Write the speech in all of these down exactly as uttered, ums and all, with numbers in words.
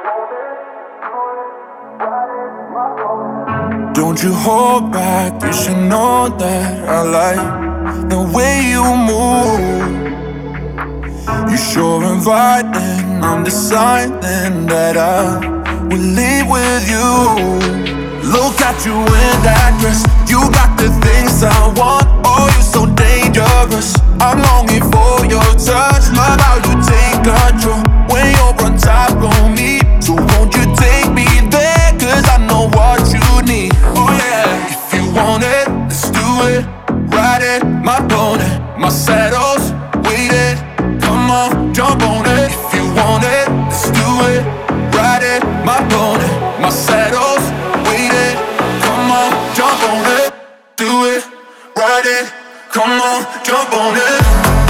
Don't you hold back, you should know that I like the way you move. You're sure inviting, I'm deciding that I will leave with you. Look at you in that dress, you got the things I want. Oh, you're so dangerous, I'm longing for your touch. Love how you take control when you're on top of me. So won't you take me there, cause I know what you need. Oh yeah, if you want it, let's do it. Ride it, my pony, my saddle's waiting. Come on, jump on it. If you want it, let's do it. Ride it, my pony, my saddle's waiting. Come on, jump on it. Do it, ride it. Come on, jump on it.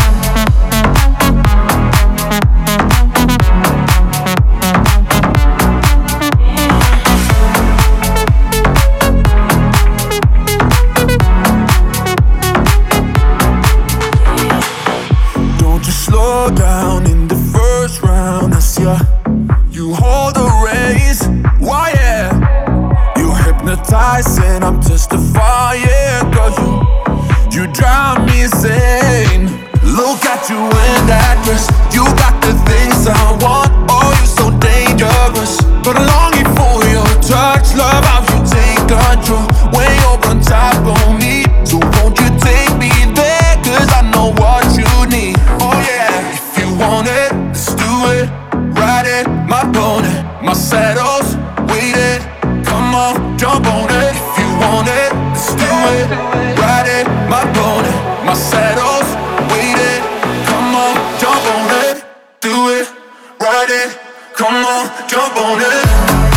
Slow down in the first round. I see ya. You hold the reins. Why yeah? You hypnotizing, I'm testifying. Girl, you, you drive me insane. Look at you in that dress, you got the things I want. Oh, you're so dangerous, but I'm longing for your touch. Love how you take control when you're on top of me. So won't you take me there, cause I know what you need. Oh yeah, if you want it, let's do it. Ride it, my pony, my saddle's waiting. Come on, jump on it. If you want it, let's do it. Ride it, my pony, my saddle's waiting. Come on, jump on it. Do it, ride it. Come on, jump on it.